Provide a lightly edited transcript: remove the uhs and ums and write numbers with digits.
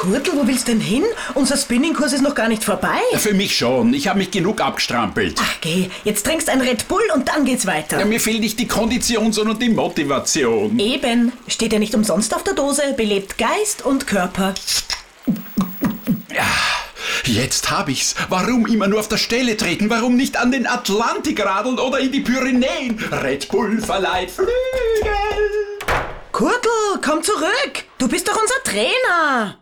Kurtl, wo willst du denn hin? Unser Spinningkurs ist noch gar nicht vorbei. Ja, für mich schon. Ich habe mich genug abgestrampelt. Ach geh, jetzt trinkst ein Red Bull und dann geht's weiter. Ja, mir fehlt nicht die Kondition, sondern die Motivation. Eben, steht ja nicht umsonst auf der Dose, belebt Geist und Körper. Jetzt hab ich's. Warum immer nur auf der Stelle treten? Warum nicht an den Atlantik radeln oder in die Pyrenäen? Red Bull verleiht Flügel. Kurtl, komm zurück! Du bist doch unser Trainer!